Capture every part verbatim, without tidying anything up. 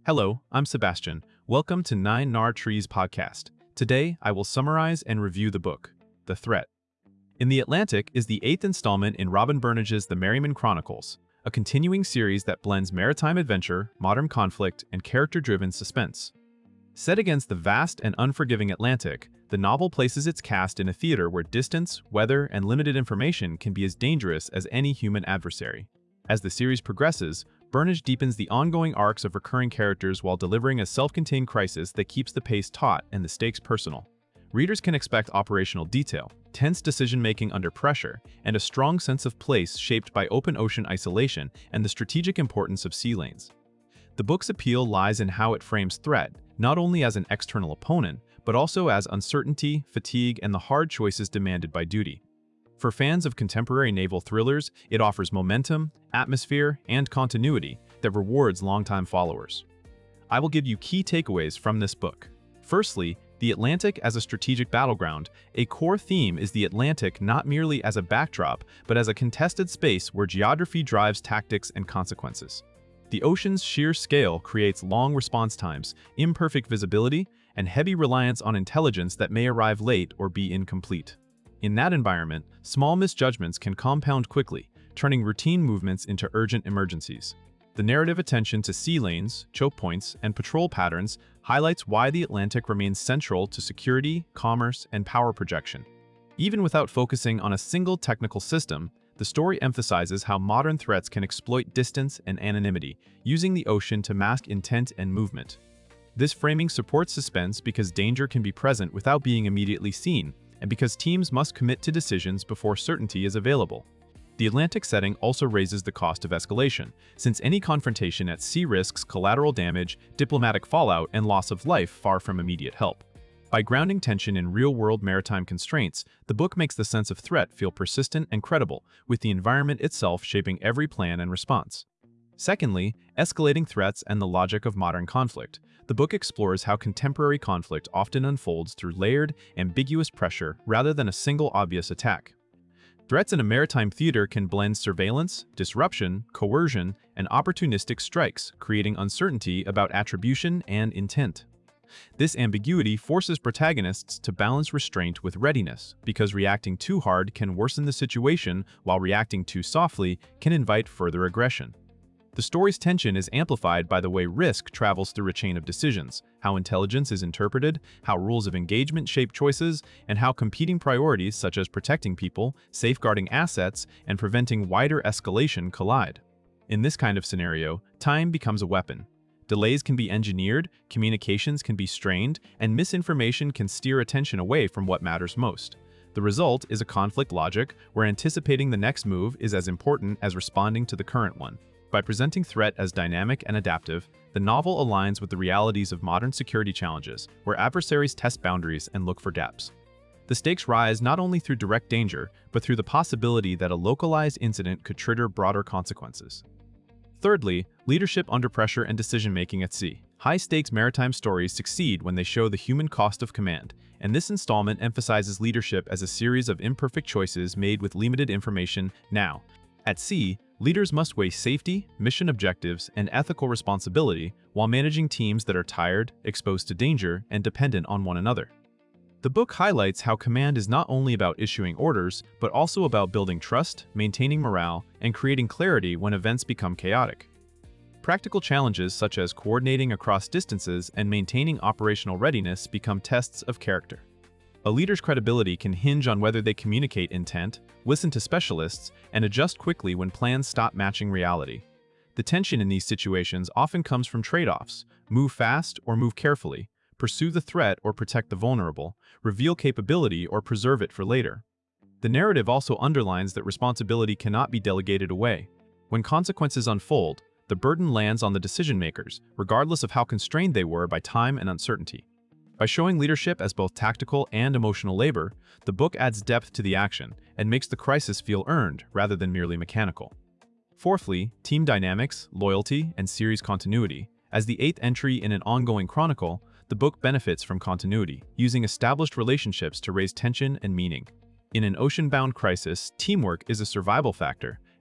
Hello, I'm Sebastian. Welcome to Nine Nar Trees podcast. Today, I will summarize and review the book, The Threat. In the Atlantic is the eighth installment in Robin Burnage's The Merryman Chronicles, a continuing series that blends maritime adventure, modern conflict, and character-driven suspense. Set against the vast and unforgiving Atlantic, the novel places its cast in a theater where distance, weather, and limited information can be as dangerous as any human adversary. As the series progresses, Burnage deepens the ongoing arcs of recurring characters while delivering a self-contained crisis that keeps the pace taut and the stakes personal. Readers can expect operational detail, tense decision-making under pressure, and a strong sense of place shaped by open ocean isolation and the strategic importance of sea lanes. The book's appeal lies in how it frames threat, not only as an external opponent, but also as uncertainty, fatigue, and the hard choices demanded by duty. For fans of contemporary naval thrillers, it offers momentum, atmosphere, and continuity that rewards longtime followers. I will give you key takeaways from this book. Firstly, the Atlantic as a strategic battleground. A core theme is the Atlantic not merely as a backdrop, but as a contested space where geography drives tactics and consequences. The ocean's sheer scale creates long response times, imperfect visibility, and heavy reliance on intelligence that may arrive late or be incomplete. In that environment, small misjudgments can compound quickly, turning routine movements into urgent emergencies. The narrative attention to sea lanes, choke points, and patrol patterns highlights why the Atlantic remains central to security, commerce, and power projection. Even without focusing on a single technical system, the story emphasizes how modern threats can exploit distance and anonymity, using the ocean to mask intent and movement. This framing supports suspense because danger can be present without being immediately seen, and because teams must commit to decisions before certainty is available. The Atlantic setting also raises the cost of escalation, since any confrontation at sea risks collateral damage, diplomatic fallout, and loss of life far from immediate help. By grounding tension in real-world maritime constraints, the book makes the sense of threat feel persistent and credible, with the environment itself shaping every plan and response. Secondly, escalating threats and the logic of modern conflict. The book explores how contemporary conflict often unfolds through layered, ambiguous pressure rather than a single obvious attack. Threats in a maritime theater can blend surveillance, disruption, coercion, and opportunistic strikes, creating uncertainty about attribution and intent. This ambiguity forces protagonists to balance restraint with readiness, because reacting too hard can worsen the situation while reacting too softly can invite further aggression. The story's tension is amplified by the way risk travels through a chain of decisions, how intelligence is interpreted, how rules of engagement shape choices, and how competing priorities such as protecting people, safeguarding assets, and preventing wider escalation collide. In this kind of scenario, time becomes a weapon. Delays can be engineered, communications can be strained, and misinformation can steer attention away from what matters most. The result is a conflict logic where anticipating the next move is as important as responding to the current one. By presenting threat as dynamic and adaptive, the novel aligns with the realities of modern security challenges, where adversaries test boundaries and look for gaps. The stakes rise not only through direct danger, but through the possibility that a localized incident could trigger broader consequences. Thirdly, leadership under pressure and decision-making at sea. High-stakes maritime stories succeed when they show the human cost of command, and this installment emphasizes leadership as a series of imperfect choices made with limited information now. At sea, leaders must weigh safety, mission objectives, and ethical responsibility while managing teams that are tired, exposed to danger, and dependent on one another. The book highlights how command is not only about issuing orders, but also about building trust, maintaining morale, and creating clarity when events become chaotic. Practical challenges such as coordinating across distances and maintaining operational readiness become tests of character. A leader's credibility can hinge on whether they communicate intent, listen to specialists, and adjust quickly when plans stop matching reality. The tension in these situations often comes from trade-offs: move fast or move carefully, pursue the threat or protect the vulnerable, reveal capability or preserve it for later. The narrative also underlines that responsibility cannot be delegated away. When consequences unfold, the burden lands on the decision-makers, regardless of how constrained they were by time and uncertainty. By showing leadership as both tactical and emotional labor, the book adds depth to the action and makes the crisis feel earned rather than merely mechanical. Fourthly, team dynamics, loyalty, and series continuity. As the eighth entry in an ongoing chronicle, the book benefits from continuity, using established relationships to raise tension and meaning. In an ocean-bound crisis, teamwork is a survival factor,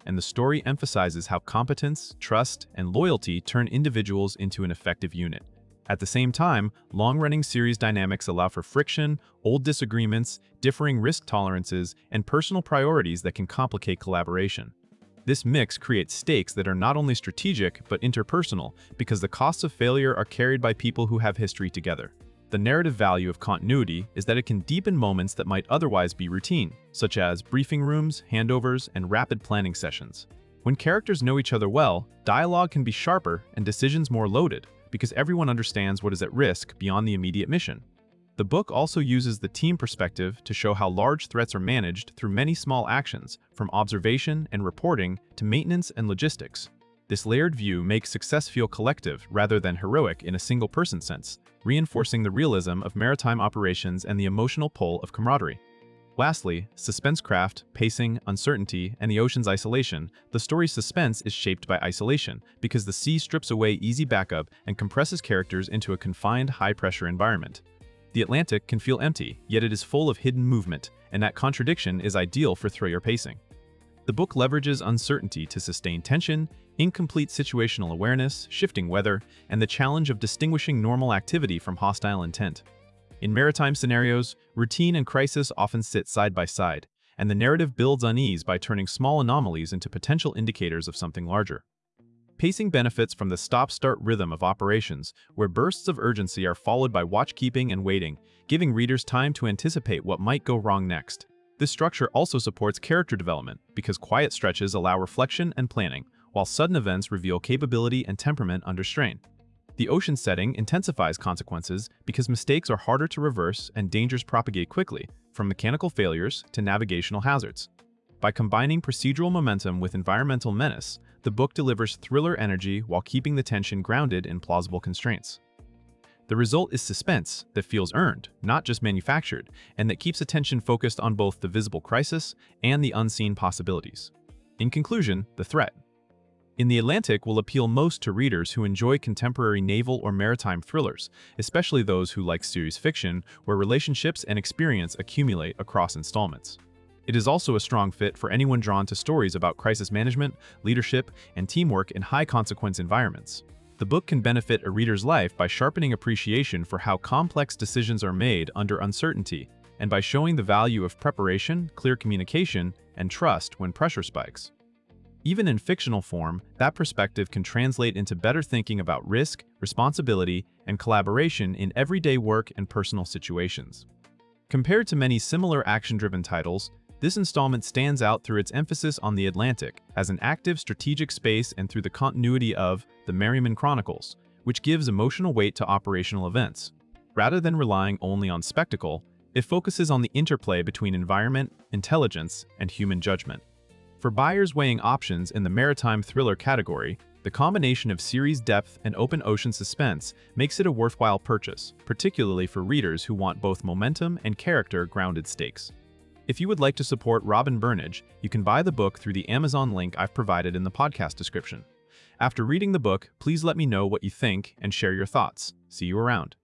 and the story emphasizes how competence, trust, and loyalty turn individuals into an effective unit. At the same time, long-running series dynamics allow for friction, old disagreements, differing risk tolerances, and personal priorities that can complicate collaboration. This mix creates stakes that are not only strategic but interpersonal because the costs of failure are carried by people who have history together. The narrative value of continuity is that it can deepen moments that might otherwise be routine, such as briefing rooms, handovers, and rapid planning sessions. When characters know each other well, dialogue can be sharper and decisions more loaded, because everyone understands what is at risk beyond the immediate mission. The book also uses the team perspective to show how large threats are managed through many small actions, from observation and reporting to maintenance and logistics. This layered view makes success feel collective rather than heroic in a single-person sense, reinforcing the realism of maritime operations and the emotional pull of camaraderie. Lastly, suspense craft, pacing, uncertainty, and the ocean's isolation. The story's suspense is shaped by isolation because the sea strips away easy backup and compresses characters into a confined, high-pressure environment. The Atlantic can feel empty, yet it is full of hidden movement, and that contradiction is ideal for thriller pacing. The book leverages uncertainty to sustain tension, incomplete situational awareness, shifting weather, and the challenge of distinguishing normal activity from hostile intent. In maritime scenarios, routine and crisis often sit side by side, and the narrative builds unease by turning small anomalies into potential indicators of something larger. Pacing benefits from the stop-start rhythm of operations, where bursts of urgency are followed by watchkeeping and waiting, giving readers time to anticipate what might go wrong next. This structure also supports character development, because quiet stretches allow reflection and planning, while sudden events reveal capability and temperament under strain. The ocean setting intensifies consequences because mistakes are harder to reverse and dangers propagate quickly, from mechanical failures to navigational hazards. By combining procedural momentum with environmental menace, the book delivers thriller energy while keeping the tension grounded in plausible constraints. The result is suspense that feels earned, not just manufactured, and that keeps attention focused on both the visible crisis and the unseen possibilities. In conclusion, The Threat in the Atlantic will appeal most to readers who enjoy contemporary naval or maritime thrillers, especially those who like series fiction where relationships and experience accumulate across installments. It is also a strong fit for anyone drawn to stories about crisis management, leadership, and teamwork in high-consequence environments. The book can benefit a reader's life by sharpening appreciation for how complex decisions are made under uncertainty, and by showing the value of preparation, clear communication, and trust when pressure spikes. Even in fictional form, that perspective can translate into better thinking about risk, responsibility, and collaboration in everyday work and personal situations. Compared to many similar action-driven titles, this installment stands out through its emphasis on the Atlantic as an active strategic space and through the continuity of The Merriman Chronicles, which gives emotional weight to operational events. Rather than relying only on spectacle, it focuses on the interplay between environment, intelligence, and human judgment. For buyers weighing options in the maritime thriller category, the combination of series depth and open ocean suspense makes it a worthwhile purchase, particularly for readers who want both momentum and character-grounded stakes. If you would like to support Robin Burnage, you can buy the book through the Amazon link I've provided in the podcast description. After reading the book, please let me know what you think and share your thoughts. See you around.